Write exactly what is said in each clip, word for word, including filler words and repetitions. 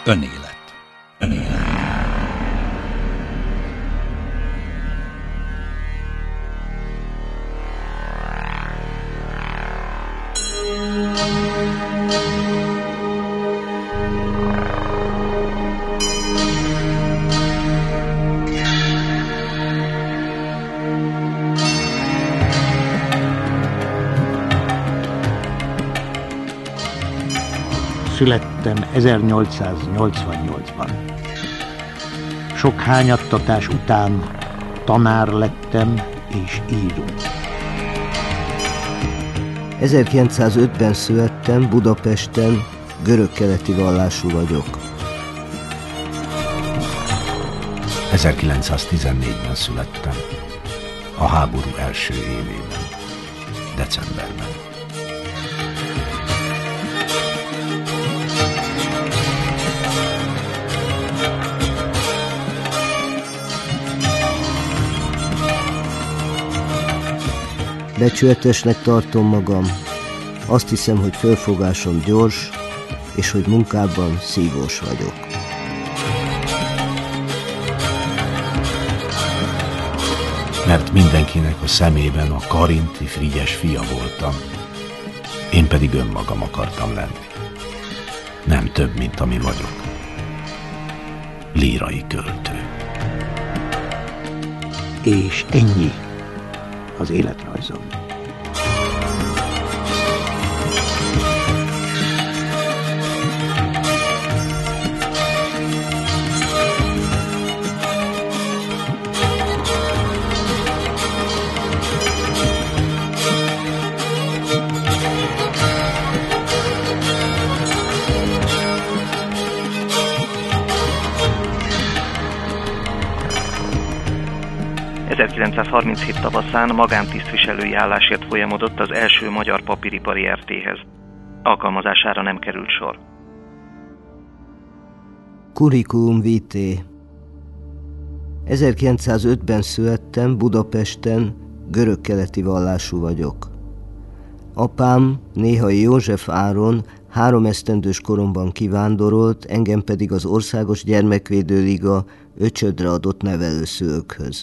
Önélet. Önélet. Születtem ezernyolcszáznyolcvannyolcban. Sok hányattatás után tanár lettem és író. ezerkilencszázötben születtem, Budapesten, görög-keleti vallású vagyok. ezerkilencszáztizennégyben születtem, a háború első évében, decemberben. Becsületesnek tartom magam, azt hiszem, hogy fölfogásom gyors, és hogy munkában szívós vagyok. Mert mindenkinek a szemében a karinti Frigyes fia voltam, én pedig önmagam akartam lenni. Nem több, mint ami vagyok. Lírai költő. És ennyi az életrajzom. ezerkilencszázharminchét tavaszán magántisztviselői állásért folyamodott az első magyar papíripari er té-hez. Alkalmazására nem került sor. Curriculum vitae. ezerkilencszázötben születtem, Budapesten, görög-keleti vallású vagyok. Apám, Néhai József Áron három esztendős koromban kivándorolt, engem pedig az Országos Gyermekvédő Liga öcsödre adott nevelőszülőkhöz.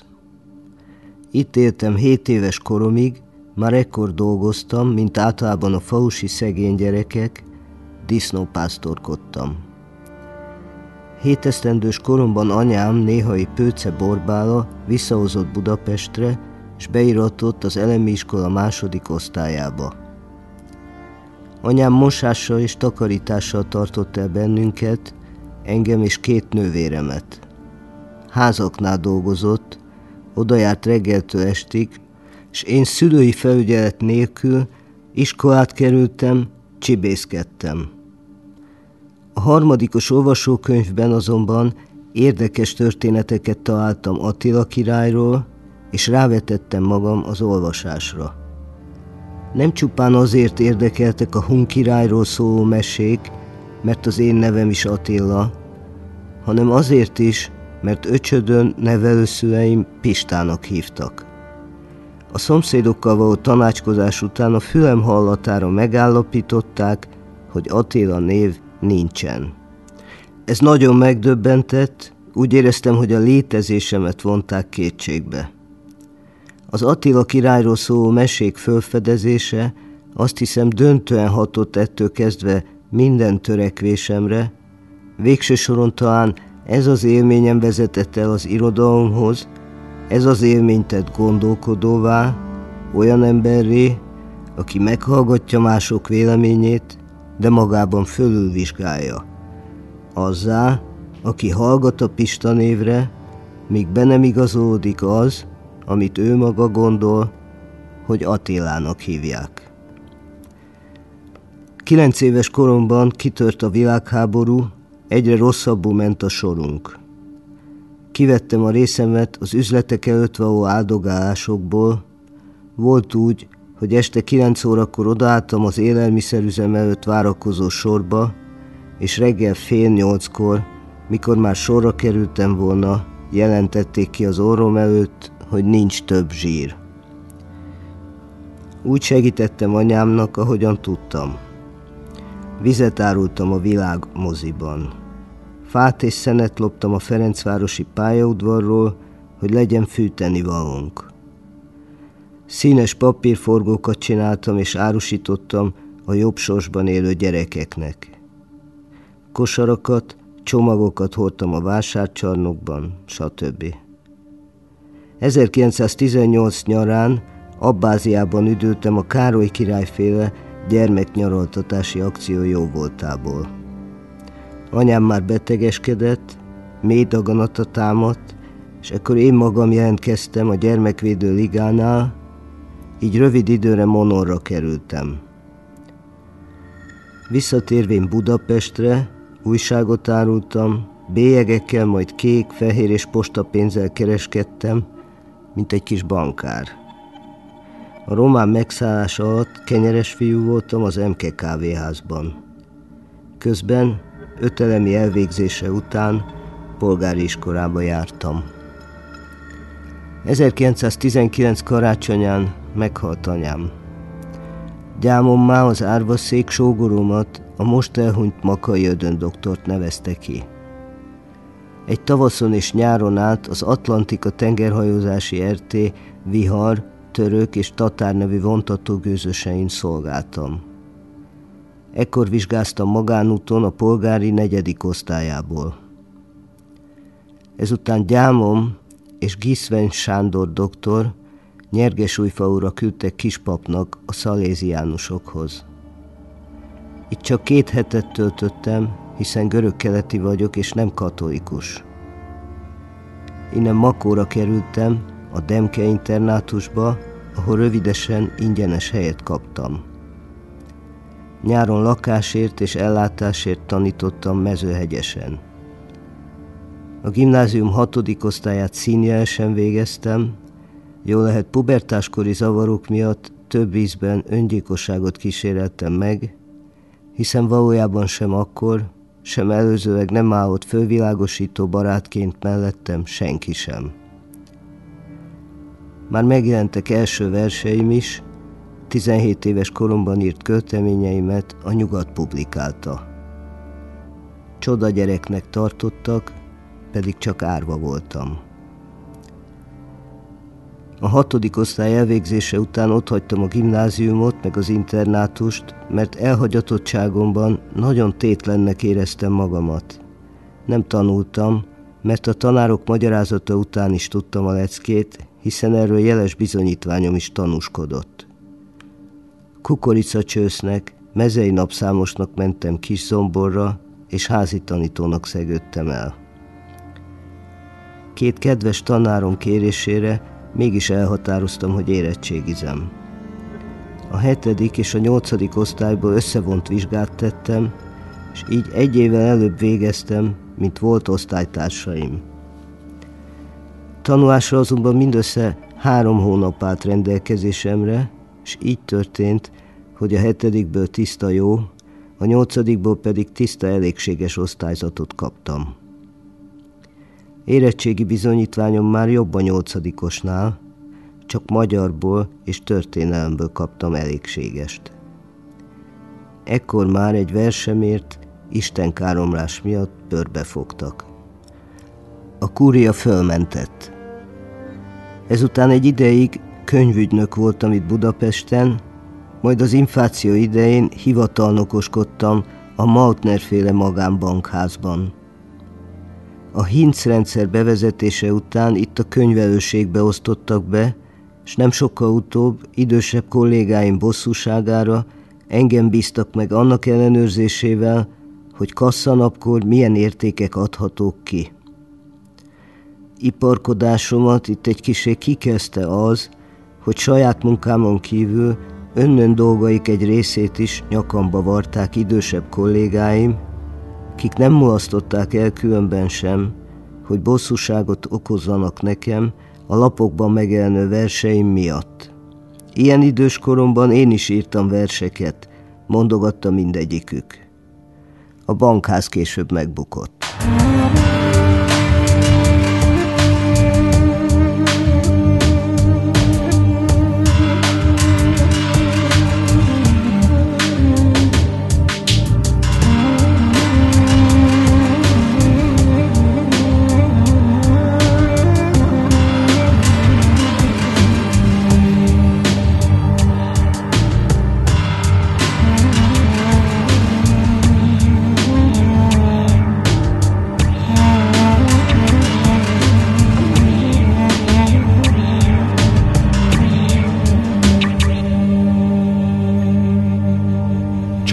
Itt éltem hét éves koromig, már ekkor dolgoztam, mint általában a falusi szegény gyerekek, disznópásztorkodtam. Hét esztendős koromban anyám, Néhai Pőce Borbála visszahozott Budapestre, és beiratott az elemi iskola második osztályába. Anyám mosással és takarítással tartott el bennünket, engem és két nővéremet. Házaknál dolgozott, oda járt reggeltől estig, és én szülői felügyelet nélkül iskolát kerültem, csibészkedtem. A harmadikos olvasókönyvben azonban érdekes történeteket találtam Attila királyról, és rávetettem magam az olvasásra. Nem csupán azért érdekeltek a Hun királyról szóló mesék, mert az én nevem is Attila, hanem azért is, mert öcsödön nevelőszüleim Pistának hívtak. A szomszédokkal való tanácskozás után a fülem hallatára megállapították, hogy Attila név nincsen. Ez nagyon megdöbbentett, úgy éreztem, hogy a létezésemet vonták kétségbe. Az Attila királyról szóló mesék fölfedezése azt hiszem döntően hatott ettől kezdve minden törekvésemre, végső soron talán ez az élményem vezetett el az irodalomhoz, ez az élmény tett gondolkodóvá, olyan emberré, aki meghallgatja mások véleményét, de magában fölülvizsgálja. Azzá, aki hallgat a Pista névre, míg be nem igazolódik az, amit ő maga gondol, hogy Attilának hívják. Kilenc éves koromban kitört a világháború, egyre rosszabbul ment a sorunk. Kivettem a részemet az üzletek előtt való áldogálásokból. Volt úgy, hogy este kilenc órakor odaálltam az élelmiszerüzem előtt várakozó sorba, és reggel fél nyolckor, mikor már sorra kerültem volna, jelentették ki az orrom előtt, hogy nincs több zsír. Úgy segítettem anyámnak, ahogyan tudtam. Vizet árultam a Világ moziban. Fát és szenet loptam a Ferencvárosi pályaudvarról, hogy legyen fűtenivalónk. Színes papírforgókat csináltam és árusítottam a jobb sorsban élő gyerekeknek. Kosarakat, csomagokat hordtam a vásárcsarnokban, stb. ezerkilencszáztizennyolc nyarán Abbáziában üdültem a Károly királyféle gyermeknyaraltatási akció jóvoltából. Anyám már betegeskedett, mély daganata támadt, és ekkor én magam jelentkeztem a Gyermekvédő Ligánál, így rövid időre Monorra kerültem. Visszatérvén Budapestre újságot árultam, bélyegekkel, majd kék, fehér és postapénzzel kereskedtem, mint egy kis bankár. A román megszállás alatt kenyeres fiú voltam az em ká kávéházban. Közben öt elemi elvégzése után polgári iskolába jártam. ezerkilencszáztizenkilenc karácsonyán meghalt anyám. Gyámommá az árvaszék sógoromat, a most elhunyt Makai Ödön doktort nevezte ki. Egy tavaszon és nyáron át az Atlantika tengerhajózási er té Vihar, Török és Tatár nevű vontatógőzösein szolgáltam. Ekkor vizsgáztam magánúton a polgári negyedik osztályából. Ezután gyámom és Giszven Sándor doktor Nyergesújfaura küldtek kispapnak a szaléziánusokhoz. Itt csak két hetet töltöttem, hiszen görögkeleti vagyok és nem katolikus. Innen Makóra kerültem, a Demke internátusba, ahol rövidesen ingyenes helyet kaptam. Nyáron lakásért és ellátásért tanítottam Mezőhegyesen. A gimnázium hatodik osztályát színjelesen végeztem, jól lehet pubertáskori zavarok miatt több ízben öngyilkosságot kíséreltem meg, hiszen valójában sem akkor, sem előzőleg nem állott fölvilágosító barátként mellettem senki sem. Már megjelentek első verseim is, tizenhét éves koromban írt költeményeimet a Nyugat publikálta. Csoda gyereknek tartottak, pedig csak árva voltam. A hatodik osztály elvégzése után otthagytam a gimnáziumot, meg az internátust, mert elhagyatottságomban nagyon tétlennek éreztem magamat. Nem tanultam, mert a tanárok magyarázata után is tudtam a leckét, hiszen erről jeles bizonyítványom is tanúskodott. Kukoricacsősznek, mezei napszámosnak mentem Kiszomborra, és házi tanítónak szegődtem el. Két kedves tanárom kérésére mégis elhatároztam, hogy érettségizem. A hetedik és a nyolcadik osztályból összevont vizsgát tettem, és így egy évvel előbb végeztem, mint volt osztálytársaim. Tanulásra azonban mindössze három hónap állt rendelkezésemre, és így történt, hogy a hetedikből tiszta jó, a nyolcadikból pedig tiszta elégséges osztályzatot kaptam. Érettségi bizonyítványom már jobb a nyolcadikosnál, csak magyarból és történelemből kaptam elégségest. Ekkor már egy versemért, istenkáromlás miatt bőrbe fogtak. A kúria fölmentett. Ezután egy ideig könyvügynök voltam itt Budapesten, majd az infláció idején hivatalnokoskodtam a Mautner-féle magánbankházban. A Hinc rendszer bevezetése után itt a könyvelőségbe osztottak be, és nem sokkal utóbb idősebb kollégáim bosszúságára engem bíztak meg annak ellenőrzésével, hogy kasszanapkor milyen értékek adhatók ki. Iparkodásomat itt egy kissé kikezdte az, hogy saját munkámon kívül önnön dolgaik egy részét is nyakamba varták idősebb kollégáim, akik nem mulasztották el különben sem, hogy bosszúságot okozzanak nekem a lapokban megjelenő verseim miatt. Ilyen idős koromban én is írtam verseket, mondogatta mindegyikük. A bankház később megbukott.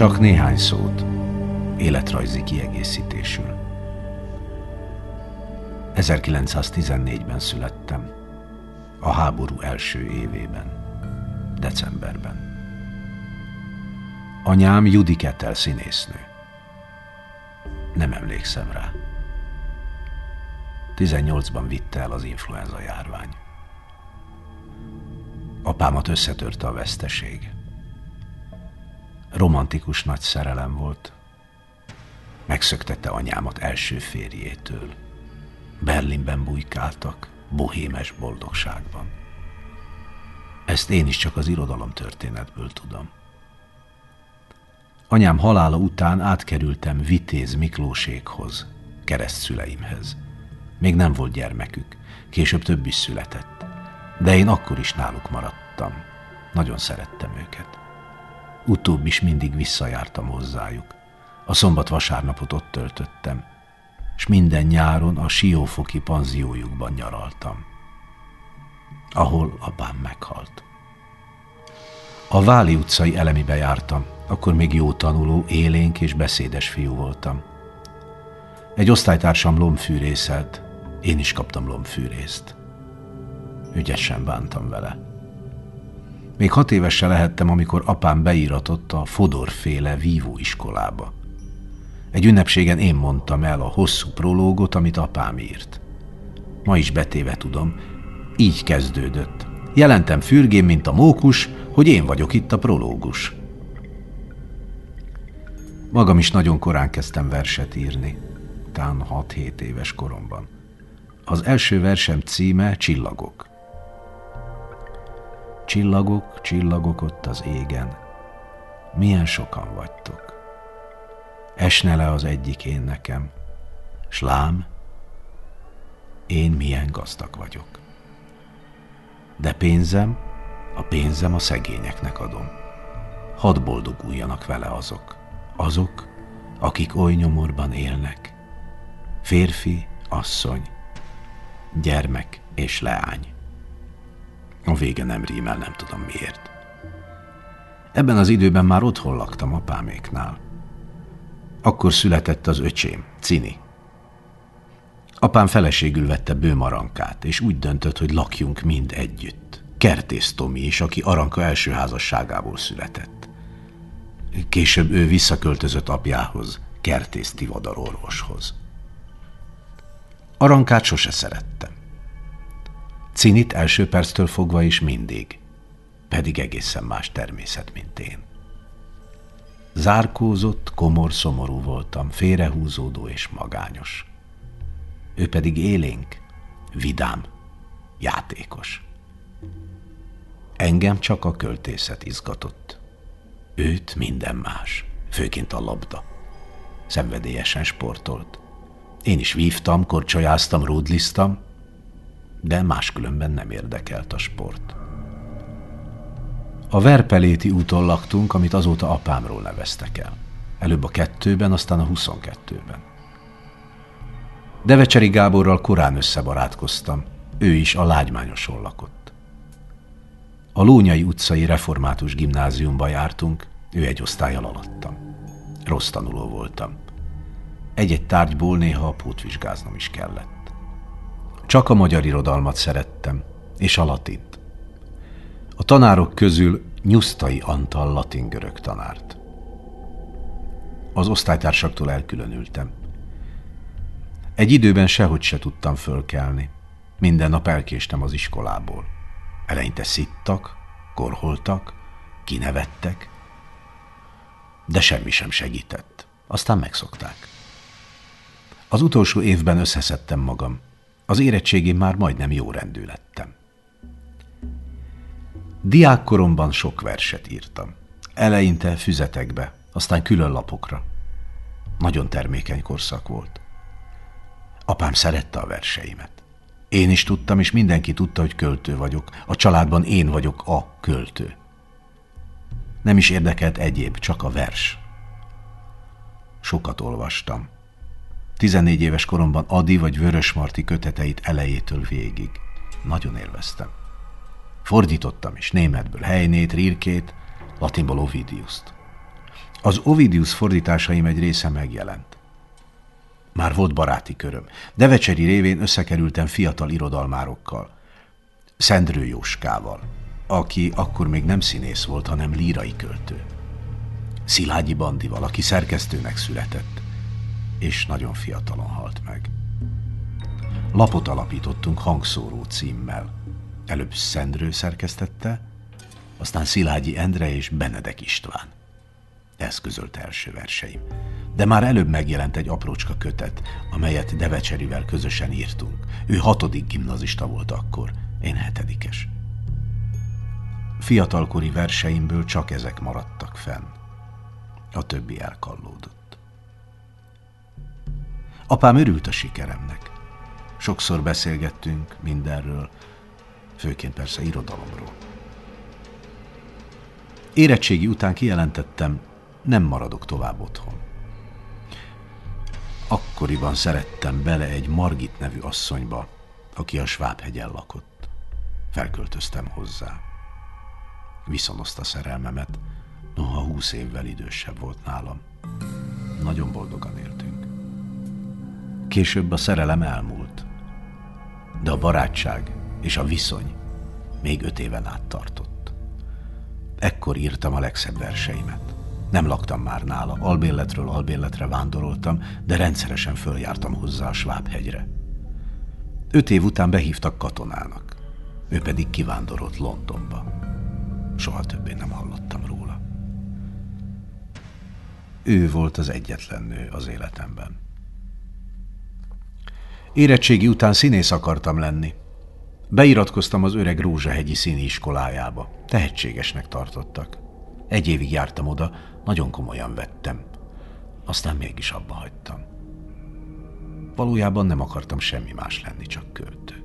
Csak néhány szót, életrajzi kiegészítésül. ezerkilencszáztizennégyben születtem, a háború első évében, decemberben. Anyám Judy Kettel színésznő. Nem emlékszem rá. tizennyolcban vitte el az influenza járvány. Apámat összetörte a veszteség. Romantikus nagy szerelem volt. Megszöktette anyámat első férjétől. Berlinben bujkáltak, bohémes boldogságban. Ezt én is csak az irodalomtörténetből tudom. Anyám halála után átkerültem Vitéz Miklósékhoz, keresztszüleimhez. Még nem volt gyermekük, később több is született. De én akkor is náluk maradtam. Nagyon szerettem őket. Utóbb is mindig visszajártam hozzájuk. A szombat-vasárnapot ott töltöttem, és minden nyáron a siófoki panziójukban nyaraltam, ahol apám meghalt. A Váli utcai Elemibe jártam, akkor még jó tanuló, élénk és beszédes fiú voltam. Egy osztálytársam lombfűrészelt, én is kaptam lombfűrészt. Ügyesen bántam vele. Még hat éves se lehettem, amikor apám beíratott a Fodor-féle vívóiskolába. Egy ünnepségen én mondtam el a hosszú prológot, amit apám írt. Ma is betéve tudom, így kezdődött. Jelentem fürgén, mint a mókus, hogy én vagyok itt a prológus. Magam is nagyon korán kezdtem verset írni, tán hat-hét éves koromban. Az első versem címe Csillagok. Csillagok, csillagok ott az égen, milyen sokan vagytok. Esne le az egyik én nekem, s lám, én milyen gazdag vagyok. De pénzem, a pénzem a szegényeknek adom. Hadd boldoguljanak vele azok, azok, akik oly nyomorban élnek. Férfi, asszony, gyermek és leány. A vége nem rímel, nem tudom miért. Ebben az időben már otthon laktam apáméknál. Akkor született az öcsém, Cini. Apám feleségül vette Böhm Arankát, és úgy döntött, hogy lakjunk mind együtt. Kertész Tomi is, aki Aranka első házasságából született. Később ő visszaköltözött apjához, Kertész Tivadar orvoshoz. Arankát sose szerettem. Cinit első perctől fogva is mindig, pedig egészen más természet, mint én. Zárkózott, komor, szomorú voltam, félrehúzódó és magányos. Ő pedig élénk, vidám, játékos. Engem csak a költészet izgatott. Őt minden más, főként a labda. Szenvedélyesen sportolt. Én is vívtam, korcsolyáztam, ródliztam, de máskülönben nem érdekelt a sport. A Verpeléti úton laktunk, amit azóta apámról neveztek el. Előbb a kettőben, aztán a huszonkettőben. Devecseri Gáborral korán összebarátkoztam, ő is a Lágymányoson lakott. A Lónyai utcai református gimnáziumba jártunk, ő egy osztállyal alattam. Rossz tanuló voltam. Egy-egy tárgyból néha a pótvizsgáznom is kellett. Csak a magyar irodalmat szerettem, és a latint. A tanárok közül Nyusztai Antal latin-görög tanárt. Az osztálytársaktól elkülönültem. Egy időben sehogy se tudtam fölkelni. Minden nap elkéstem az iskolából. Eleinte szittak, korholtak, kinevettek, de semmi sem segített. Aztán megszokták. Az utolsó évben összeszedtem magam. Az érettségén már majdnem jó rendű lettem. Diákkoromban sok verset írtam. Eleinte füzetekbe, aztán külön lapokra. Nagyon termékeny korszak volt. Apám szerette a verseimet. Én is tudtam, és mindenki tudta, hogy költő vagyok. A családban én vagyok a költő. Nem is érdekelt egyéb, csak a vers. Sokat olvastam. Tizennégy éves koromban Ady vagy Vörösmarty köteteit elejétől végig. Nagyon élveztem. Fordítottam is németből Heinét, Rilkét, latinból Ovidiust. Az Ovidius fordításaim egy része megjelent. Már volt baráti köröm. Devecseri révén összekerültem fiatal irodalmárokkal. Szendrő Jóskával, aki akkor még nem színész volt, hanem lírai költő. Szilágyi Bandival, aki szerkesztőnek született, és nagyon fiatalon halt meg. Lapot alapítottunk Hangszóró címmel. Előbb Szendrő szerkesztette, aztán Szilágyi Endre és Benedek István. Ez közölte első verseim. De már előbb megjelent egy aprócska kötet, amelyet Devecserivel közösen írtunk. Ő hatodik gimnazista volt akkor, én hetedikes. Fiatalkori verseimből csak ezek maradtak fenn. A többi elkallódott. Apám örült a sikeremnek. Sokszor beszélgettünk mindenről, főként persze irodalomról. Érettségi után kijelentettem, nem maradok tovább otthon. Akkoriban szerettem bele egy Margit nevű asszonyba, aki a Svábhegyen lakott. Felköltöztem hozzá. Viszonozta szerelmemet, noha húsz évvel idősebb volt nálam. Nagyon boldogan éltünk. Később a szerelem elmúlt, de a barátság és a viszony még öt éven át tartott. Ekkor írtam a legszebb verseimet. Nem laktam már nála, albérletről albérletre vándoroltam, de rendszeresen följártam hozzá a Svábhegyre. Öt év után behívtak katonának, ő pedig kivándorolt Londonba. Soha többé nem hallottam róla. Ő volt az egyetlen nő az életemben. Érettségi után színész akartam lenni. Beiratkoztam az öreg Rózsahegyi színiiskolájába. Tehetségesnek tartottak. Egy évig jártam oda, nagyon komolyan vettem. Aztán mégis abba hagytam. Valójában nem akartam semmi más lenni, csak költő.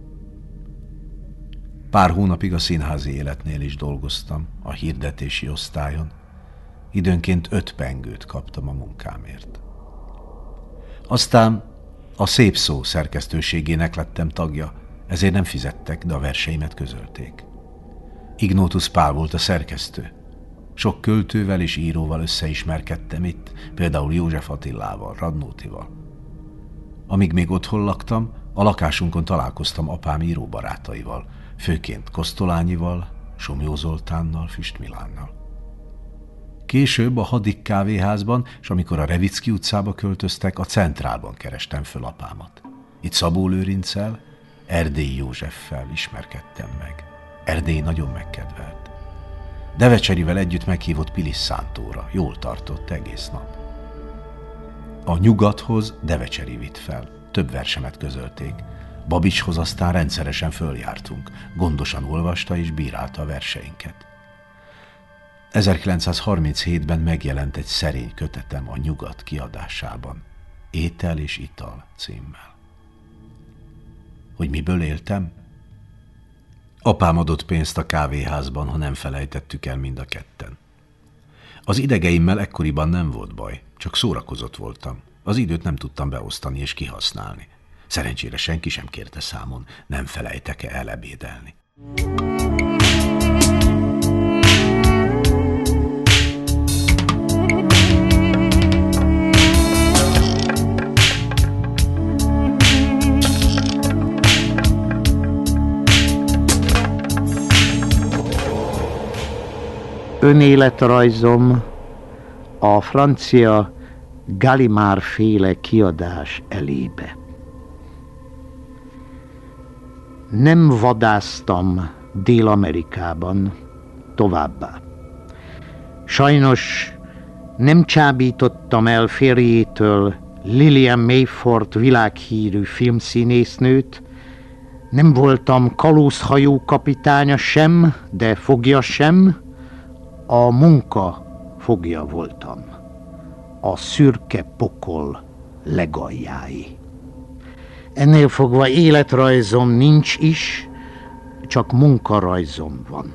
Pár hónapig a színházi életnél is dolgoztam, a hirdetési osztályon. Időnként öt pengőt kaptam a munkámért. Aztán a Szép Szó szerkesztőségének lettem tagja, ezért nem fizettek, de a verseimet közölték. Ignótusz Pál volt a szerkesztő. Sok költővel és íróval összeismerkedtem itt, például József Attilával, Radnótival. Amíg még otthon laktam, a lakásunkon találkoztam apám íróbarátaival, főként Kosztolányival, Somlyó Zoltánnal, Füst Milánnal. Később a Hadik kávéházban, és amikor a Revicki utcába költöztek, a Centrálban kerestem föl apámat. Itt Szabó Lőrinccel, Erdélyi Józseffel ismerkedtem meg. Erdély nagyon megkedvelt. Devecserivel együtt meghívott Pilis-szántóra, jól tartott egész nap. A Nyugathoz Devecseri vitt fel, több versemet közölték. Babicshoz aztán rendszeresen följártunk, gondosan olvasta és bírálta a verseinket. ezerkilencszázharminchétben megjelent egy szerény kötetem a Nyugat kiadásában, Étel és ital címmel. Hogy miből éltem? Apám adott pénzt a kávéházban, ha nem felejtettük el mind a ketten. Az idegeimmel ekkoriban nem volt baj, csak szórakozott voltam. Az időt nem tudtam beosztani és kihasználni. Szerencsére senki sem kérte számon, nem felejtek-e el ebédelni. Önéletrajzom a francia Gallimard féle kiadás elébe. Nem vadásztam Dél-Amerikában továbbá. Sajnos nem csábítottam el férjétől Lillian Mayford világhírű filmszínésznőt, nem voltam kalózhajó kapitánya sem, de fogja sem, a munka fogja voltam, a szürke pokol legaljáé. Ennél fogva életrajzom nincs is, csak munkarajzom van.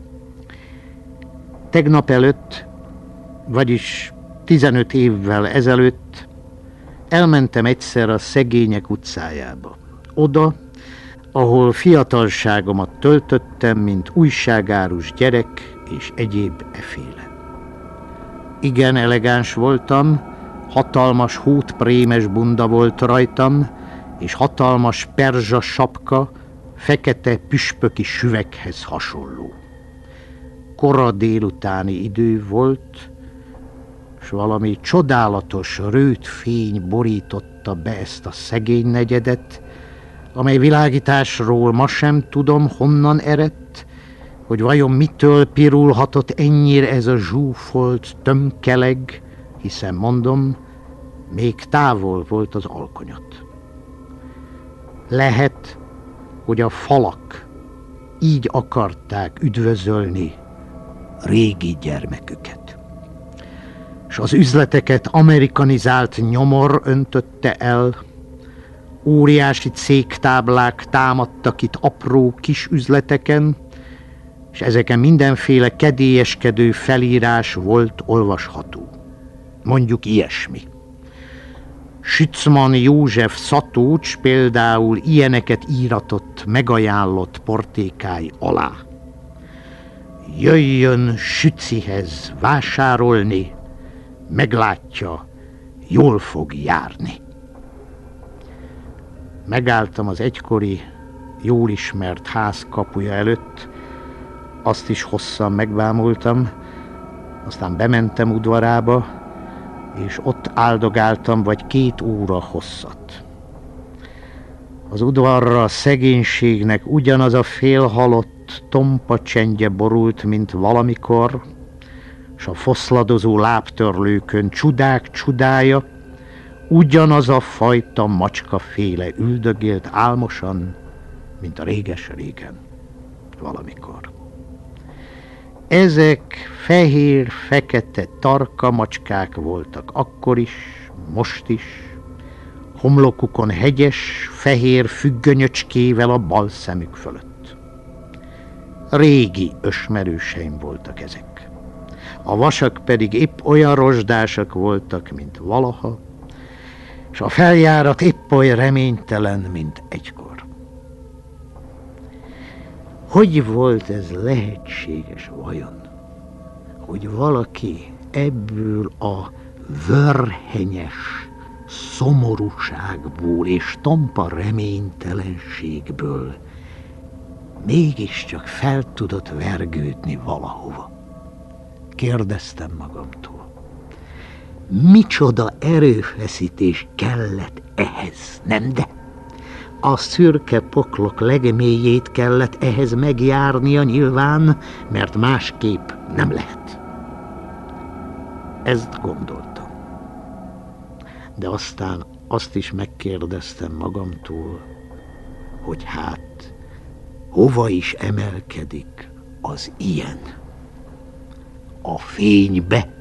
Tegnap előtt, vagyis tizenöt évvel ezelőtt elmentem egyszer a Szegények utcájába. Oda, ahol fiatalságomat töltöttem, mint újságárus gyerek és egyéb eféle. Igen elegáns voltam, hatalmas hótprémes bunda volt rajtam, és hatalmas perzsa sapka, fekete püspöki süveghez hasonló. Kora délutáni idő volt, s valami csodálatos rőt fény borította be ezt a szegény negyedet, amely világításról ma sem tudom, honnan eredt, hogy vajon mitől pirulhatott ennyire ez a zsúfolt tömkeleg, hiszen mondom, még távol volt az alkonyat. Lehet, hogy a falak így akarták üdvözölni régi gyermeküket, s az üzleteket amerikanizált nyomor öntötte el, óriási cégtáblák támadtak itt apró kis üzleteken, és ezeken mindenféle kedélyeskedő felírás volt olvasható. Mondjuk ilyesmi. Sützman József szatócs például ilyeneket íratott megajánlott portékái alá. Jöjjön Sücihez vásárolni, meglátja, jól fog járni. Megálltam az egykori, jól ismert ház kapuja előtt, azt is hosszan megbámultam, aztán bementem udvarába, és ott áldogáltam vagy két óra hosszat. Az udvarra a szegénységnek ugyanaz a félhalott, tompa csendje borult, mint valamikor, s a foszladozó lábtörlőkön csudák csudája, ugyanaz a fajta macskaféle üldögélt álmosan, mint a réges-régen, valamikor. Ezek fehér-fekete tarka macskák voltak akkor is, most is, homlokukon hegyes, fehér függönyöcskével a bal szemük fölött. Régi ösmerőseim voltak ezek. A vasak pedig épp olyan rozsdásak voltak, mint valaha, és a feljárat épp olyan reménytelen, mint egykor. Hogy volt ez lehetséges vajon, hogy valaki ebből a vörhenyes szomorúságból és tompa reménytelenségből mégiscsak fel tudott vergődni valahova? Kérdeztem magamtól. Micsoda erőfeszítés kellett ehhez, nem de? A szürke poklok legmélyét kellett ehhez megjárnia nyilván, mert másképp nem lehet. Ezt gondoltam. De aztán azt is megkérdeztem magamtól, hogy hát hova is emelkedik az ilyen? A fénybe.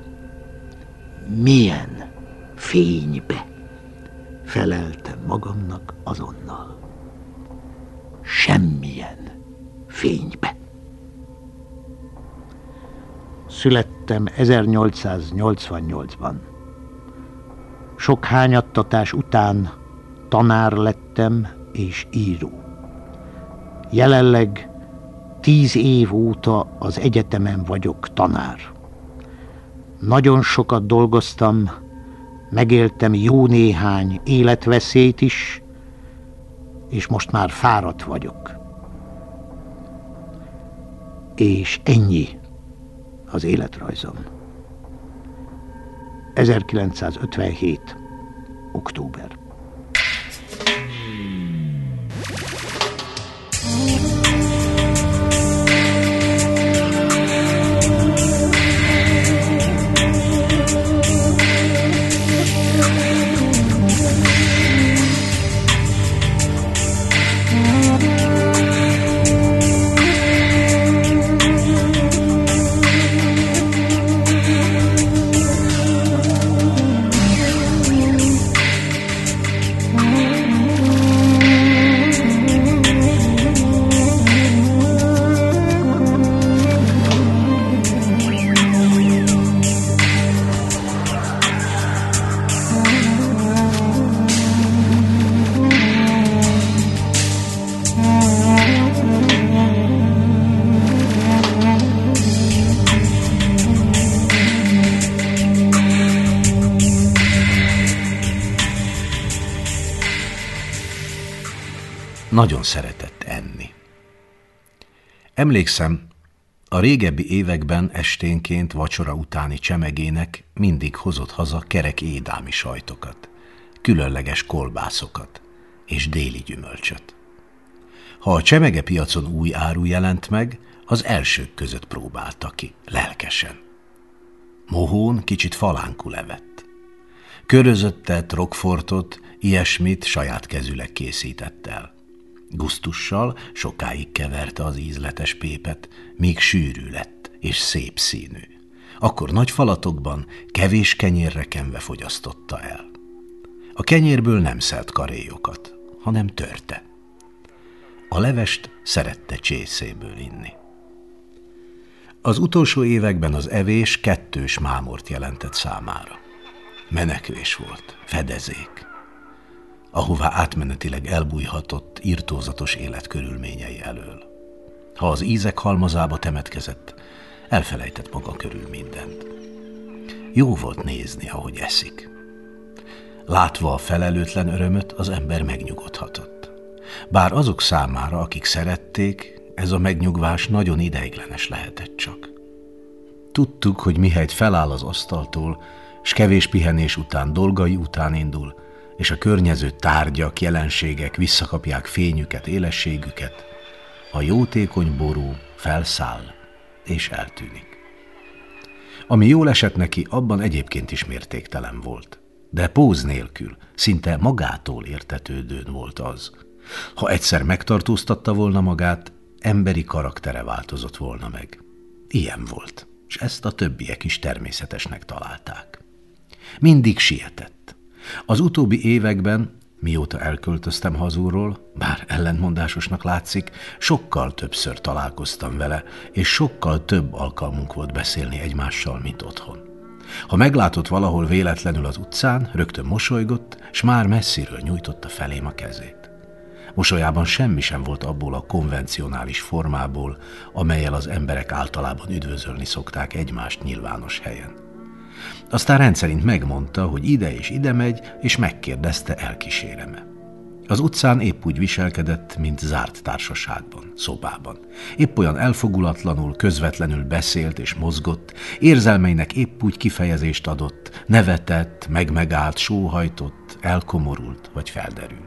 Milyen fénybe? Feleltem magamnak azonnal. Semmilyen fénybe. Születtem ezernyolcszáznyolcvannyolcban. Sok hányattatás után tanár lettem és író. Jelenleg tíz év óta az egyetemen vagyok tanár. Nagyon sokat dolgoztam, megéltem jó néhány életveszélyt is, és most már fáradt vagyok. És ennyi az életrajzom. ezerkilencszázötvenhét. október. nagyon szeretett enni. Emlékszem, a régebbi években esténként vacsora utáni csemegének mindig hozott haza kerek édámi sajtokat, különleges kolbászokat és déli gyümölcsöt. Ha a csemegepiacon új áru jelent meg, az elsők között próbálta ki, lelkesen. Mohón kicsit falánkul evett. Körözöttet, rockfortot, ilyesmit saját kezüleg készített el. Gusztussal sokáig keverte az ízletes pépet, míg sűrű lett és szép színű. Akkor nagy falatokban, kevés kenyérre kenve fogyasztotta el. A kenyérből nem szelt karélyokat, hanem törte. A levest szerette csészéből inni. Az utolsó években az evés kettős mámort jelentett számára. Menekvés volt, fedezék, ahová átmenetileg elbújhatott irtózatos életkörülményei elől. Ha az ízek halmazába temetkezett, elfelejtett maga körül mindent. Jó volt nézni, ahogy eszik. Látva a felelőtlen örömöt, az ember megnyugodhatott. Bár azok számára, akik szerették, ez a megnyugvás nagyon ideiglenes lehetett csak. Tudtuk, hogy mihelyt feláll az asztaltól, s kevés pihenés után dolgai után indul, és a környező tárgyak, jelenségek visszakapják fényüket, élességüket, a jótékony ború felszáll és eltűnik. Ami jól esett neki, abban egyébként is mértéktelen volt, de póz nélkül, szinte magától értetődőn volt az. Ha egyszer megtartóztatta volna magát, emberi karaktere változott volna meg. Ilyen volt, és ezt a többiek is természetesnek találták. Mindig sietett. Az utóbbi években, mióta elköltöztem hazulról, bár ellentmondásosnak látszik, sokkal többször találkoztam vele, és sokkal több alkalmunk volt beszélni egymással, mint otthon. Ha meglátott valahol véletlenül az utcán, rögtön mosolygott, s már messziről nyújtotta felém a kezét. Mosolyában semmi sem volt abból a konvencionális formából, amellyel az emberek általában üdvözölni szokták egymást nyilvános helyen. Aztán rendszerint megmondta, hogy ide és ide megy, és megkérdezte, elkísérem-e. Az utcán épp úgy viselkedett, mint zárt társaságban, szobában. Épp olyan elfogulatlanul, közvetlenül beszélt és mozgott, érzelmeinek épp úgy kifejezést adott, nevetett, megmegállt, sóhajtott, elkomorult vagy felderült.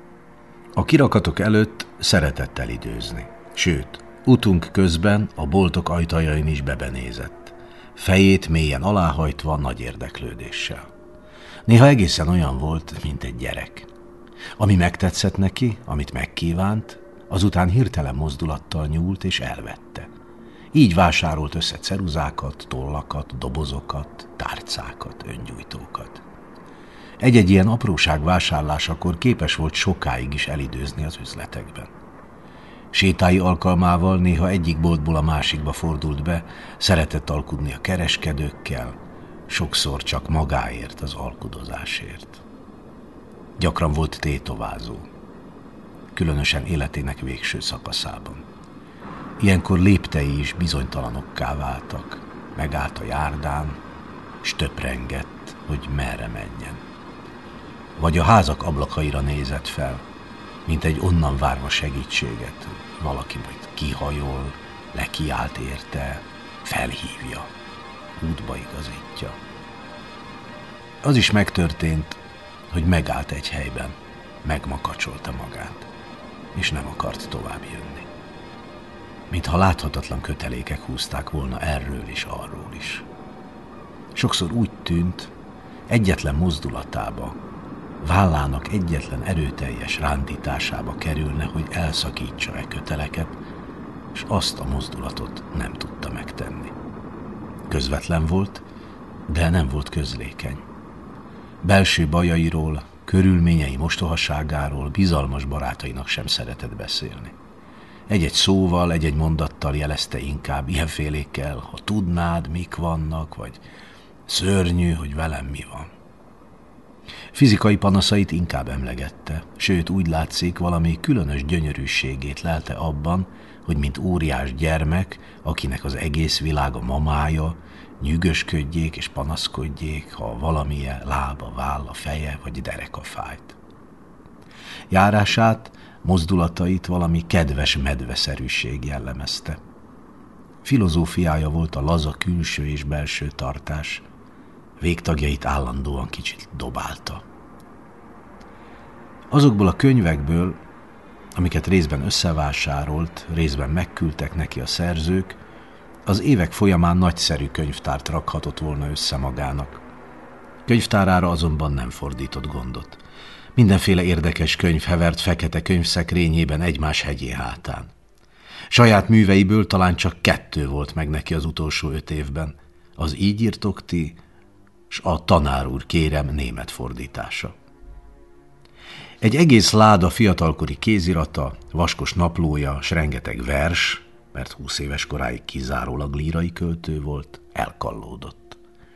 A kirakatok előtt szeretett elidőzni, sőt, utunk közben a boltok ajtajain is bebenézett, fejét mélyen aláhajtva nagy érdeklődéssel. Néha egészen olyan volt, mint egy gyerek. Ami megtetszett neki, amit megkívánt, azután hirtelen mozdulattal nyúlt és elvette. Így vásárolt össze ceruzákat, tollakat, dobozokat, tárcákat, öngyújtókat. Egy-egy ilyen apróság vásárlásakor képes volt sokáig is elidőzni az üzletekben. Sétái alkalmával néha egyik boltból a másikba fordult be, szeretett alkudni a kereskedőkkel, sokszor csak magáért, az alkudozásért. Gyakran volt tétovázó, különösen életének végső szakaszában. Ilyenkor léptei is bizonytalanokká váltak, megállt a járdán, s töprengett, hogy merre menjen. Vagy a házak ablakaira nézett fel, mint egy onnan várva segítséget, valaki majd kihajol, lekiált érte, felhívja, útba igazítja. Az is megtörtént, hogy megállt egy helyben, megmakacsolta magát, és nem akart tovább jönni. Mintha láthatatlan kötelékek húzták volna erről is, arról is. Sokszor úgy tűnt, egyetlen mozdulatába, vállának egyetlen erőteljes rándításába kerülne, hogy elszakítsa e köteleket, és azt a mozdulatot nem tudta megtenni. Közvetlen volt, de nem volt közlékeny. Belső bajairól, körülményei mostohaságáról bizalmas barátainak sem szeretett beszélni. Egy-egy szóval, egy-egy mondattal jelezte inkább ilyenfélékkel, ha tudnád, mik vannak, vagy szörnyű, hogy velem mi van. Fizikai panaszait inkább emlegette, sőt úgy látszik, valami különös gyönyörűségét lelte abban, hogy mint óriás gyermek, akinek az egész világ a mamája, nyűgösködjék és panaszkodjék, ha valamilyen lába, válla, feje vagy dereka fájt. Járását mozdulatait valami kedves medveszerűség jellemezte. Filozófiája volt a laza külső és belső tartás, végtagjait állandóan kicsit dobálta. Azokból a könyvekből, amiket részben összevásárolt, részben megküldtek neki a szerzők, az évek folyamán nagyszerű könyvtárt rakhatott volna össze magának. Könyvtárára azonban nem fordított gondot. Mindenféle érdekes könyv hevert fekete könyvszekrényében egymás hegyé hátán. Saját műveiből talán csak kettő volt meg neki az utolsó öt évben, az Így írtok ti, s a Tanár úr, kérem német fordítása. Egy egész láda fiatalkori kézirata, vaskos naplója, s rengeteg vers, mert húsz éves koráig kizárólag lírai költő volt, elkallódott.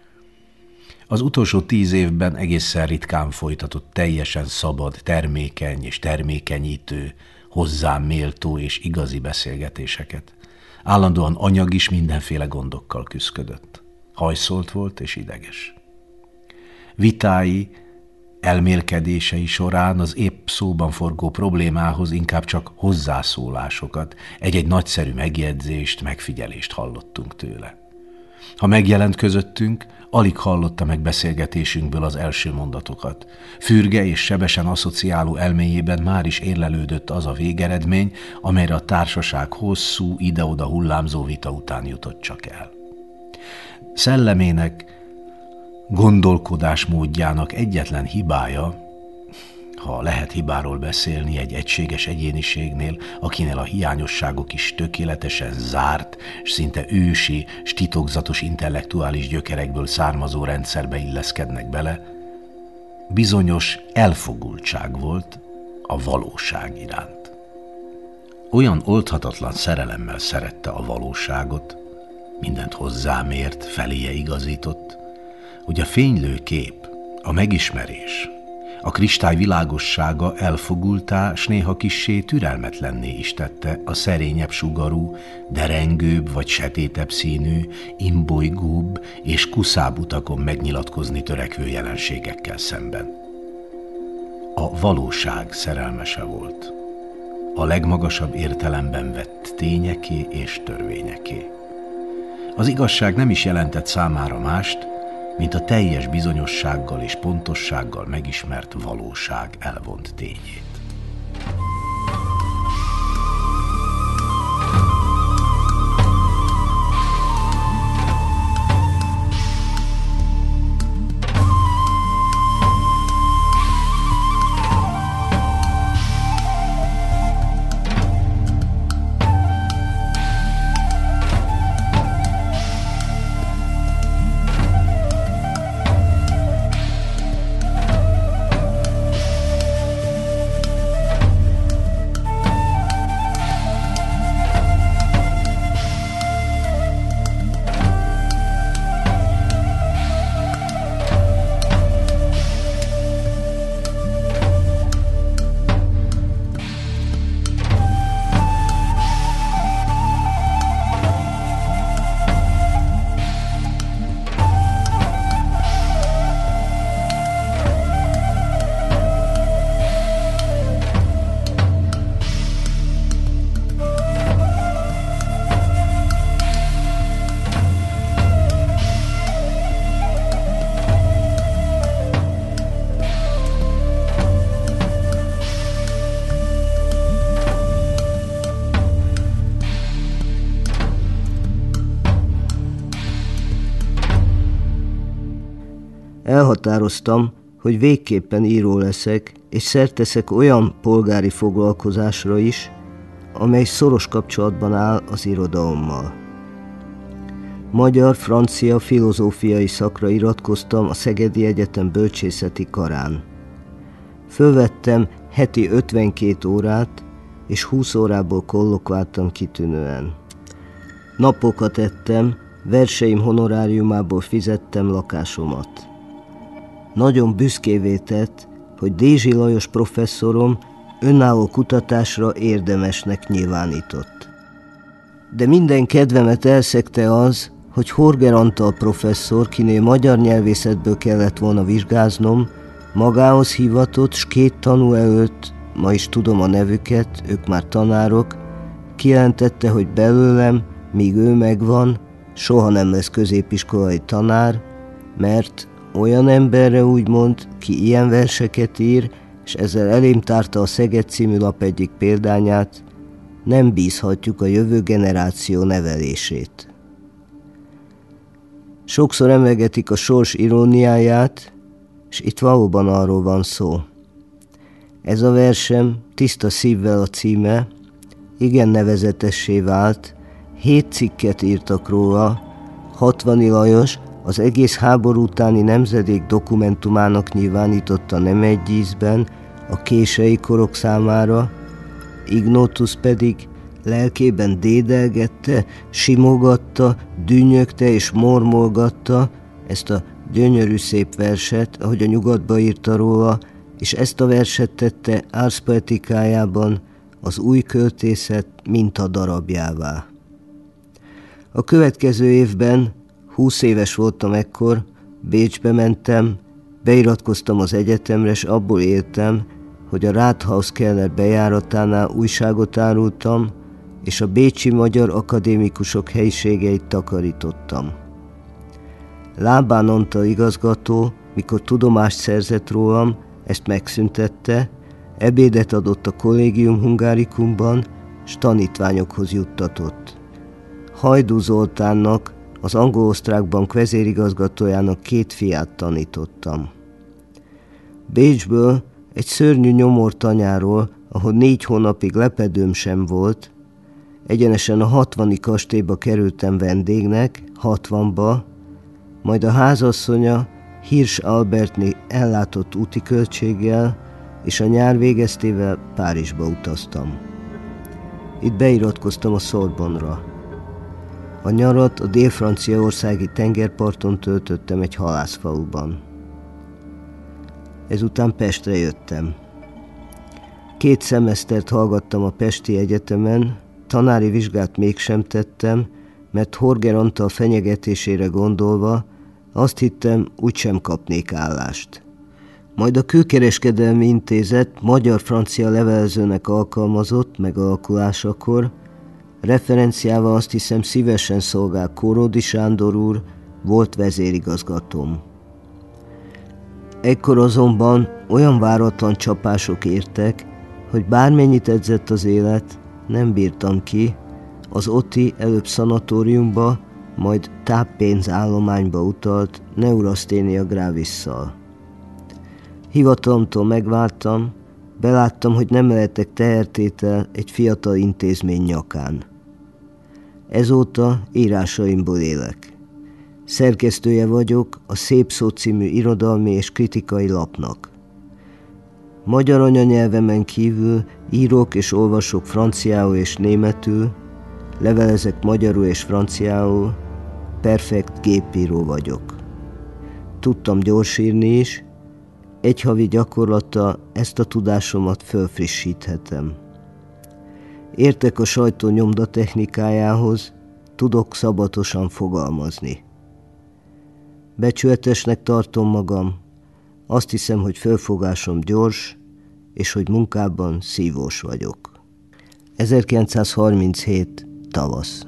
Az utolsó tíz évben egészen ritkán folytatott teljesen szabad, termékeny és termékenyítő, hozzám méltó és igazi beszélgetéseket. Állandóan anyag is mindenféle gondokkal küszködött. Hajszolt volt és ideges. Vitái, elmélkedései során az épp szóban forgó problémához inkább csak hozzászólásokat, egy-egy nagyszerű megjegyzést, megfigyelést hallottunk tőle. Ha megjelent közöttünk, alig hallotta meg beszélgetésünkből az első mondatokat. Fürge és sebesen asszociáló elméjében már is érlelődött az a végeredmény, amelyre a társaság hosszú, ide-oda hullámzó vita után jutott csak el. Szellemének, gondolkodásmódjának egyetlen hibája, ha lehet hibáról beszélni egy egységes egyéniségnél, akinél a hiányosságok is tökéletesen zárt, és szinte ősi, s titokzatos intellektuális gyökerekből származó rendszerbe illeszkednek bele, bizonyos elfogultság volt a valóság iránt. Olyan oldhatatlan szerelemmel szerette a valóságot, mindent hozzámért, feléje igazított, hogy a fénylő kép, a megismerés, a kristály világossága elfogultá, s néha kissé türelmetlenné is tette a szerényebb sugarú, derengőbb vagy sötétebb színű, imbolygóbb és kuszább utakon megnyilatkozni törekvő jelenségekkel szemben. A valóság szerelmese volt, a legmagasabb értelemben vett tényeké és törvényeké. Az igazság nem is jelentett számára mást, mint a teljes bizonyossággal és pontossággal megismert valóság elvont tényét. Elhatároztam, hogy végképpen író leszek, és szert teszek olyan polgári foglalkozásra is, amely szoros kapcsolatban áll az irodalommal. Magyar-francia filozófiai szakra iratkoztam a Szegedi Egyetem bölcsészeti karán. Fölvettem heti ötvenkét órát, és húsz órából kollokváltam kitűnően. Napokat ettem, verseim honoráriumából fizettem lakásomat. Nagyon büszkévé tett, hogy Dézsi Lajos professzorom önálló kutatásra érdemesnek nyilvánított. De minden kedvemet elszegte az, hogy Horger Antal professzor, kinél magyar nyelvészetből kellett volna vizsgáznom, magához hivatott, s két tanú előtt ma is tudom a nevüket, ők már tanárok, kijelentette, hogy belőlem, míg ő megvan, soha nem lesz középiskolai tanár, mert olyan emberre úgymond, ki ilyen verseket ír, és ezzel elém tárta a Szeged című lap egyik példányát, nem bízhatjuk a jövő generáció nevelését. Sokszor emlegetik a sors iróniáját, és itt valóban arról van szó. Ez a versem Tiszta szívvel a címe, igen nevezetessé vált, hét cikket írtak róla, Hatvani Lajos az egész háború utáni nemzedék dokumentumának nyilvánította nem egy ízben a kései korok számára, Ignótusz pedig lelkében dédelgette, simogatta, dünnyögte és mormolgatta ezt a gyönyörű szép verset, ahogy a nyugatba írta róla, és ezt a verset tette Ars Poetikájában az új költészet mintadarabjává. A következő évben, húsz éves voltam ekkor, Bécsbe mentem, beiratkoztam az egyetemre, és abból éltem, hogy a Rathaus Keller bejáratánál újságot árultam, és a bécsi magyar akadémikusok helyiségeit takarítottam. Lábán Antal igazgató, mikor tudomást szerzett rólam, ezt megszüntette, ebédet adott a Collegium Hungaricumban, s tanítványokhoz juttatott. Hajdú Zoltánnak, az Angol-Osztrák Bank vezérigazgatójának két fiát tanítottam. Bécsből egy szörnyű nyomortanyáról, ahol négy hónapig lepedőm sem volt, egyenesen a hatvani kastélyba kerültem vendégnek, hatvanba, majd a házasszonya Hirsch Albertné ellátott úti költséggel, és a nyár végeztével Párizsba utaztam. Itt beiratkoztam a Sorbonne-ra. A nyarat a dél-franciaországi tengerparton töltöttem egy halászfaluban. Ezután Pestre jöttem. Két szemesztert hallgattam a Pesti Egyetemen, tanári vizsgát mégsem tettem, mert Horger Antal fenyegetésére gondolva azt hittem, úgysem kapnék állást. Majd a Külkereskedelmi Intézet magyar-francia levelezőnek alkalmazott megalakulásakor, referenciával azt hiszem szívesen szolgál Kóródi Sándor úr, volt vezérigazgatóm. Ekkor azonban olyan váratlan csapások értek, hogy bármennyit edzett az élet, nem bírtam ki, az Oti előbb szanatóriumba, majd táppénzállományba utalt neuraszténia gravisszal. Hivatalomtól megváltam, beláttam, hogy nem lehetek tehertétel egy fiatal intézmény nyakán. Ezóta írásaimból élek. Szerkesztője vagyok a Szép Szó című irodalmi és kritikai lapnak. Magyar anyanyelvemen kívül írok és olvasok franciául és németül, levelezek magyarul és franciául, perfekt gépíró vagyok. Tudtam gyorsírni is, egy havi gyakorlattal ezt a tudásomat fölfrissíthetem. Értek a sajtó nyomdatechnikájához, tudok szabatosan fogalmazni. Becsületesnek tartom magam, azt hiszem, hogy fölfogásom gyors, és hogy munkában szívós vagyok. ezerkilencszázharminchét tavasz.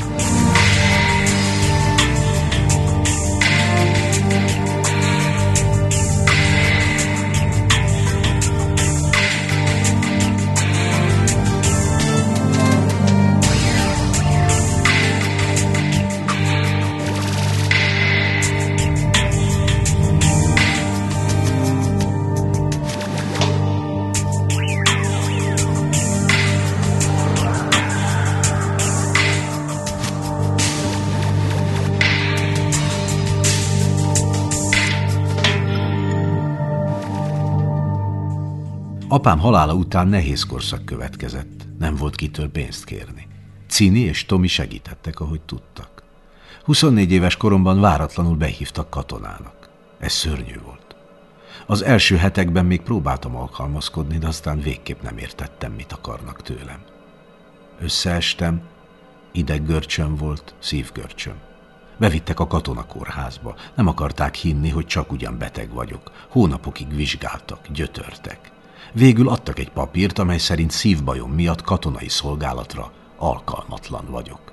Apám halála után nehéz korszak következett, nem volt kitől pénzt kérni. Cini és Tomi segítettek, ahogy tudtak. huszonnégy éves koromban váratlanul behívtak katonának. Ez szörnyű volt. Az első hetekben még próbáltam alkalmazkodni, de aztán végképp nem értettem, mit akarnak tőlem. Összeestem, ideggörcsöm volt, szívgörcsöm. Bevittek a katonakórházba. Nem akarták hinni, hogy csak ugyan beteg vagyok. Hónapokig vizsgáltak, gyötörtek. Végül adtak egy papírt, amely szerint szívbajom miatt katonai szolgálatra alkalmatlan vagyok.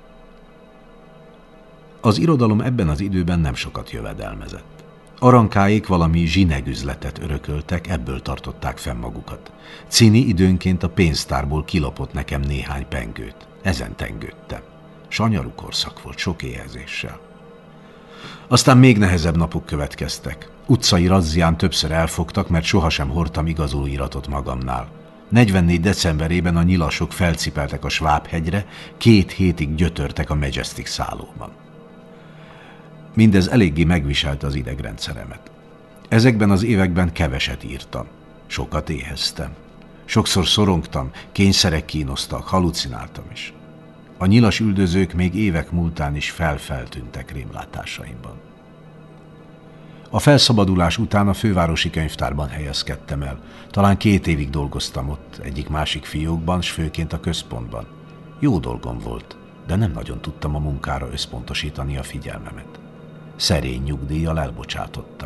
Az irodalom ebben az időben nem sokat jövedelmezett. Arankáék valami zsinegüzletet örököltek, ebből tartották fenn magukat. Cini időnként a pénztárból kilopott nekem néhány pengőt. Ezen tengődtem. Sanyarú korszak volt, sok éhezéssel. Aztán még nehezebb napok következtek. Utcai razzián többször elfogtak, mert sohasem hordtam igazolóiratot magamnál. negyvennégy decemberében a nyilasok felcipeltek a Sváb-hegyre, két hétig gyötörtek a Majestic szállóban. Mindez eléggé megviselte az idegrendszeremet. Ezekben az években keveset írtam. Sokat éheztem. Sokszor szorongtam, kényszerek kínoztak, halucináltam is. A nyilas üldözők még évek múltán is felfeltűntek rémlátásaimban. A felszabadulás után a fővárosi könyvtárban helyezkedtem el. Talán két évig dolgoztam ott, egyik-másik fiókban, s főként a központban. Jó dolgom volt, de nem nagyon tudtam a munkára összpontosítani a figyelmemet. Szerény nyugdíjjal elbocsátottak.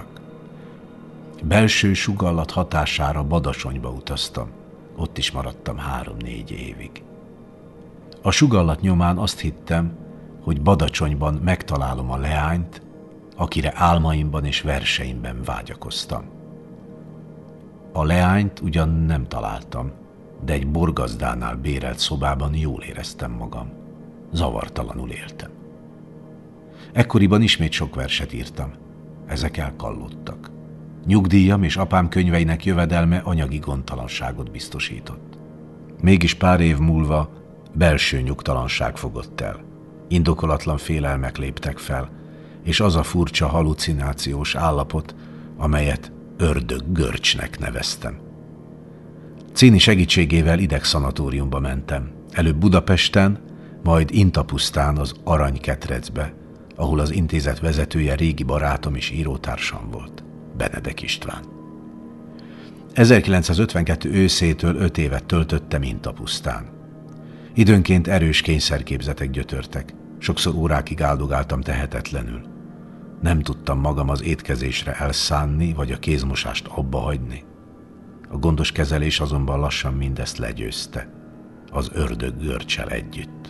Belső sugallat hatására Badacsonyba utaztam. Ott is maradtam három-négy évig. A sugallat nyomán azt hittem, hogy Badacsonyban megtalálom a leányt, akire álmaimban és verseimben vágyakoztam. A leányt ugyan nem találtam, de egy borgazdánál bérelt szobában jól éreztem magam. Zavartalanul éltem. Ekkoriban ismét sok verset írtam. Ezek elkallódtak. Nyugdíjam és apám könyveinek jövedelme anyagi gondtalanságot biztosított. Mégis pár év múlva belső nyugtalanság fogott el. Indokolatlan félelmek léptek fel, és az a furcsa halucinációs állapot, amelyet ördög-görcsnek neveztem. Cini segítségével idegszanatóriumba mentem. Előbb Budapesten, majd Intapusztán az Aranyketrecbe, ahol az intézet vezetője régi barátom és írótársam volt, Benedek István. ezerkilencszázötvenkettő őszétől öt évet töltöttem Intapusztán. Időnként erős kényszerképzetek gyötörtek, sokszor órákig áldogáltam tehetetlenül. Nem tudtam magam az étkezésre elszánni, vagy a kézmosást abba hagyni. A gondos kezelés azonban lassan mindezt legyőzte, az ördög görccsel együtt.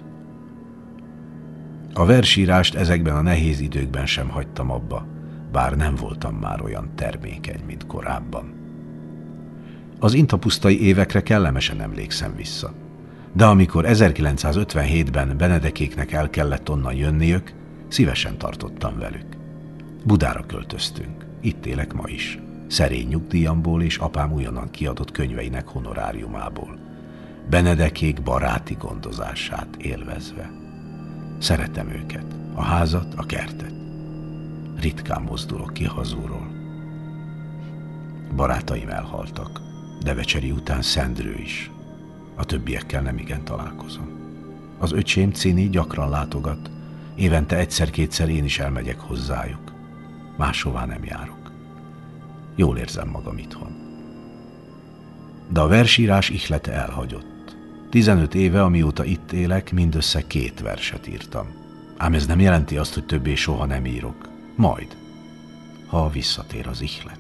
A versírást ezekben a nehéz időkben sem hagytam abba, bár nem voltam már olyan termékeny, mint korábban. Az intapusztai évekre kellemesen emlékszem vissza, de amikor ezerkilencszázötvenhétben Benedekéknek el kellett onnan jönniük, szívesen tartottam velük. Budára költöztünk, itt élek ma is, szerény nyugdíjamból és apám újonnan kiadott könyveinek honoráriumából, Benedekék baráti gondozását élvezve. Szeretem őket, a házat, a kertet. Ritkán mozdulok ki hazúról. Barátaim elhaltak, Devecseri után Szendrő is. A többiekkel nem igen találkozom. Az öcsém Cini gyakran látogat, évente egyszer-kétszer én is elmegyek hozzájuk. Máshová nem járok. Jól érzem magam itthon. De a versírás ihlete elhagyott. Tizenöt éve, amióta itt élek, mindössze két verset írtam. Ám ez nem jelenti azt, hogy többé soha nem írok. Majd, ha visszatér az ihlet.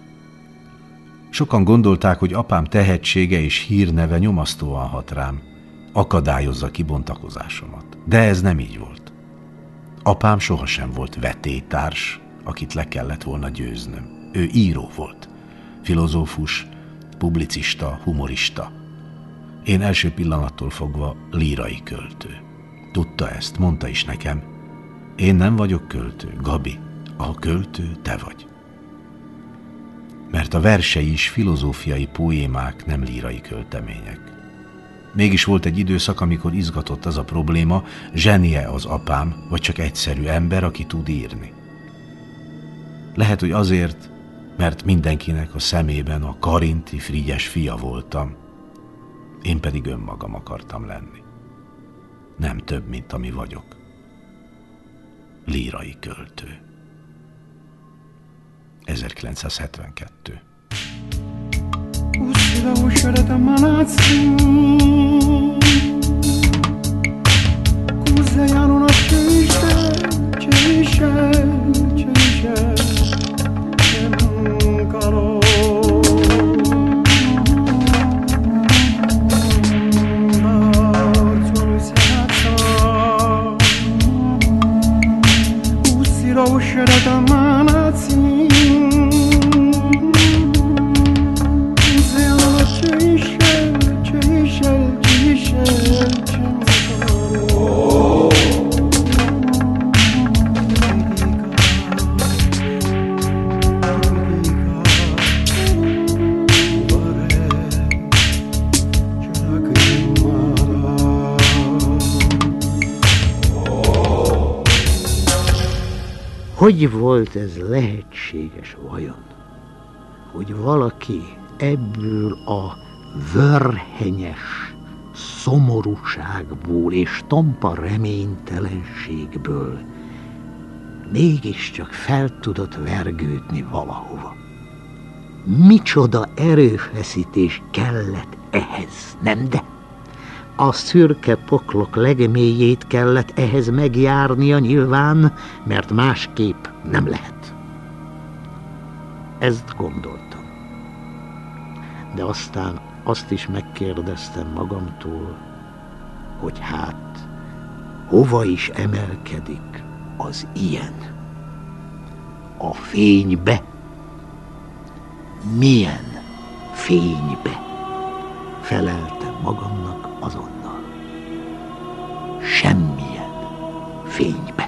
Sokan gondolták, hogy apám tehetsége és hírneve nyomasztóan hat rám, akadályozza kibontakozásomat. De ez nem így volt. Apám sohasem volt vetélytárs, akit le kellett volna győznöm. Ő író volt, filozófus, publicista, humorista. Én első pillanattól fogva lírai költő. Tudta ezt, mondta is nekem. Én nem vagyok költő, Gabi, a költő te vagy. Mert a versei is filozófiai poémák, nem lírai költemények. Mégis volt egy időszak, amikor izgatott az a probléma, zsenie az apám, vagy csak egyszerű ember, aki tud írni. Lehet, hogy azért, mert mindenkinek a szemében a karinti Frigyes fia voltam, én pedig önmagam akartam lenni. Nem több, mint ami vagyok. Lírai költő. ezerkilencszázhetvenkettő. Hogy volt ez lehetséges vajon, hogy valaki ebből a vörhenyes szomorúságból és tompa reménytelenségből mégiscsak fel tudott vergődni valahova? Micsoda erőfeszítés kellett ehhez, nem de? A szürke poklok legmélyét kellett ehhez megjárnia nyilván, mert másképp nem lehet. Ezt gondoltam. De aztán azt is megkérdeztem magamtól, hogy hát hova is emelkedik az ilyen? A fénybe. Milyen fénybe? Feleltem magamnak azonnal. Semmilyen fénybe.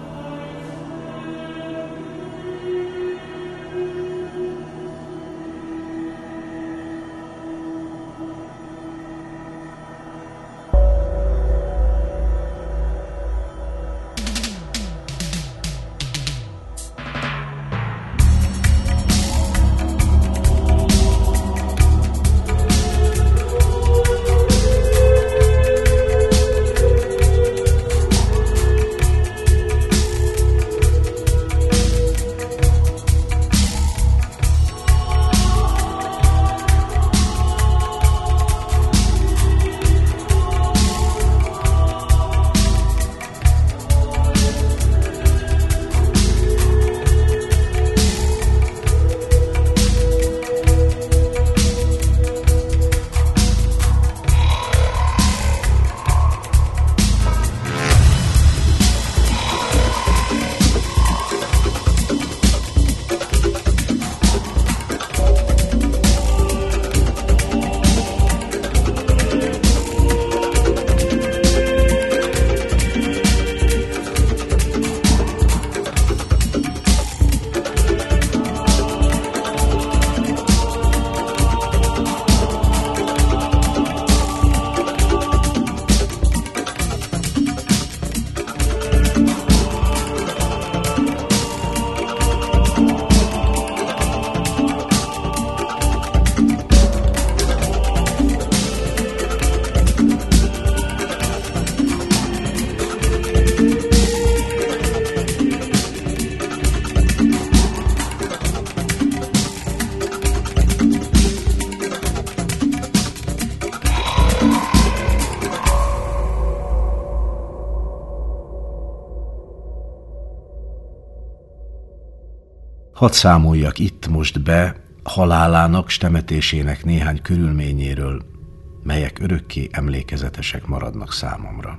Hadd számoljak itt most be halálának, s temetésének néhány körülményéről, melyek örökké emlékezetesek maradnak számomra.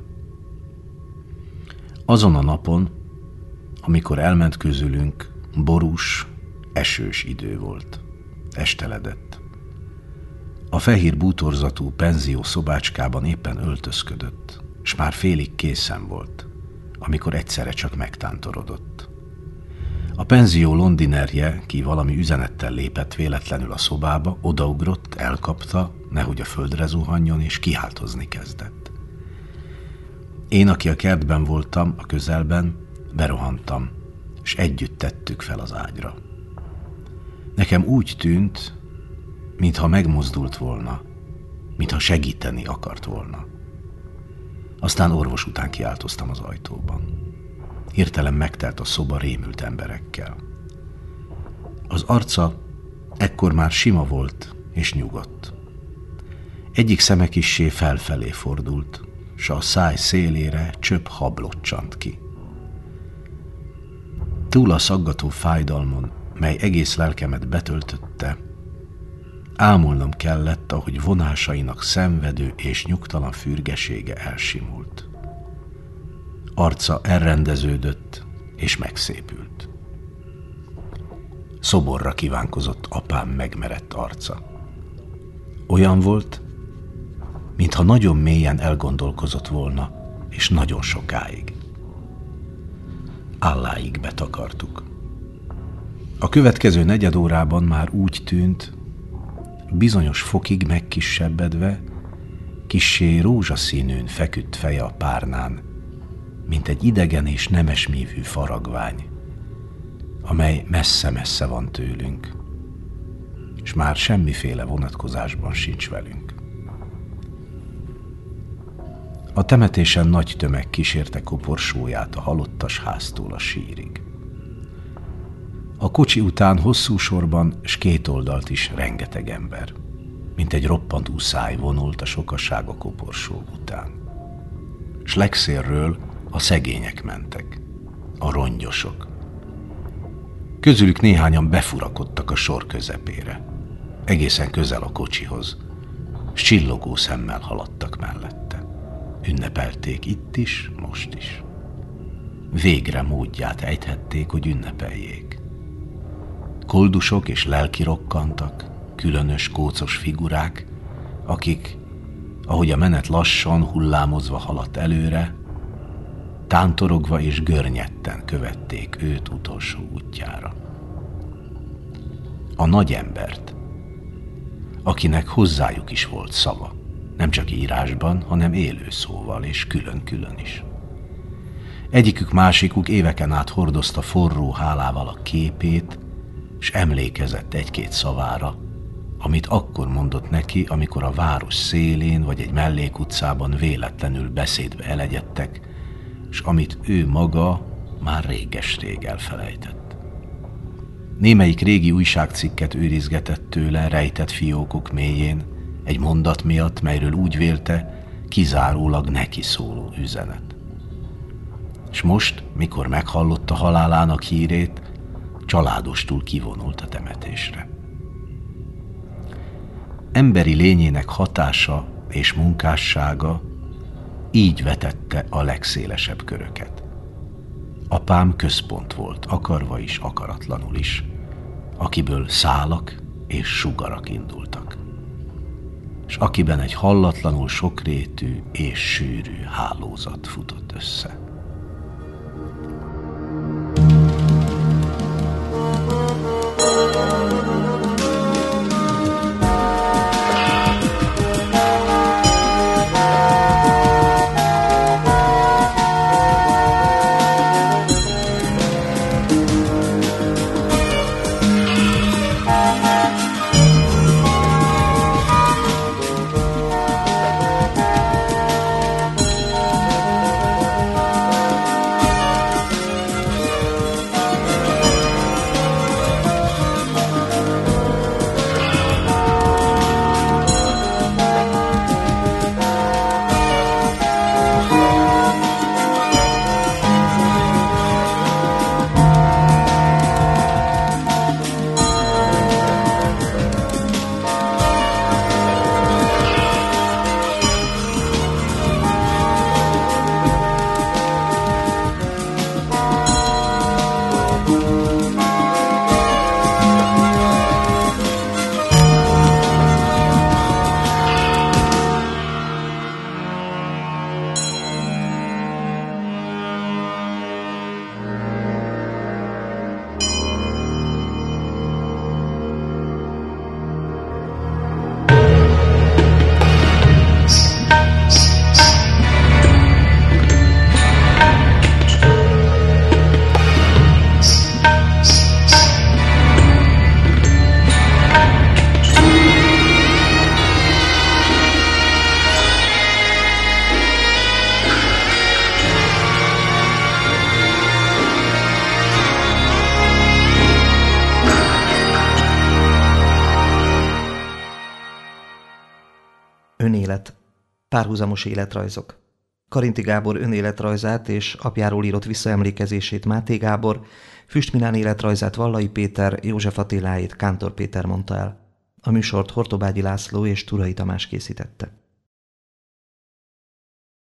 Azon a napon, amikor elment közülünk, borús, esős idő volt. Esteledett. A fehér bútorzatú penzió szobácskában éppen öltözködött, s már félig készen volt, amikor egyszerre csak megtántorodott. A penzió londinerje, ki valami üzenettel lépett véletlenül a szobába, odaugrott, elkapta, nehogy a földre zuhanjon, és kiáltozni kezdett. Én, aki a kertben voltam, a közelben, berohantam, és együtt tettük fel az ágyra. Nekem úgy tűnt, mintha megmozdult volna, mintha segíteni akart volna. Aztán orvos után kiáltoztam az ajtóban. Hirtelen megtelt a szoba rémült emberekkel. Az arca ekkor már sima volt és nyugodt. Egyik szeme kissé felfelé fordult, s a száj szélére csöpp hab locsant ki. Túl a szaggató fájdalmon, mely egész lelkemet betöltötte, ámulnom kellett, ahogy vonásainak szenvedő és nyugtalan fürgesége elsimult. Arca elrendeződött és megszépült. Szoborra kívánkozott apám megmerett arca. Olyan volt, mintha nagyon mélyen elgondolkozott volna, és nagyon sokáig. Alláig betakartuk. A következő negyed órában már úgy tűnt, bizonyos fokig megkisebbedve, kissé rózsaszínűn feküdt feje a párnán, mint egy idegen és nemes mívű faragvány, amely messze-messze van tőlünk, és már semmiféle vonatkozásban sincs velünk. A temetésen nagy tömeg kísérte koporsóját a halottas háztól a sírig. A kocsi után hosszú sorban s két oldalt is rengeteg ember, mint egy roppant uszály vonult a sokasság a koporsó után. S legszélről a szegények mentek, a rongyosok. Közülük néhányan befurakodtak a sor közepére, egészen közel a kocsihoz, s csillogó szemmel haladtak mellette. Ünnepelték itt is, most is. Végre módját ejthették, hogy ünnepeljék. Koldusok és lelki rokkantak, különös kócos figurák, akik, ahogy a menet lassan, hullámozva haladt előre, tántorogva és görnyetten követték őt utolsó útjára. A nagy embert, akinek hozzájuk is volt szava, nem csak írásban, hanem élő szóval és külön-külön is. Egyikük másikuk éveken át hordozta forró hálával a képét, s emlékezett egy-két szavára, amit akkor mondott neki, amikor a város szélén vagy egy mellékutcában véletlenül beszédbe elegyedtek, s amit ő maga már réges-rég elfelejtett. Némelyik régi újságcikket őrizgetett tőle rejtett fiókok mélyén, egy mondat miatt, melyről úgy vélte, kizárólag neki szóló üzenet. És most, mikor meghallotta halálának hírét, családostul kivonult a temetésre. Emberi lényének hatása és munkássága így vetette a legszélesebb köröket. Apám központ volt, akarva is, akaratlanul is, akiből szálak és sugarak indultak, és akiben egy hallatlanul sokrétű és sűrű hálózat futott össze. Önélet. Párhuzamos életrajzok. Karinthy Gábor önéletrajzát és apjáról írott visszaemlékezését Máté Gábor, Füst Milán életrajzát Vallai Péter, József Attiláét Kántor Péter mondta el. A műsort Hortobágyi László és Turai Tamás készítette.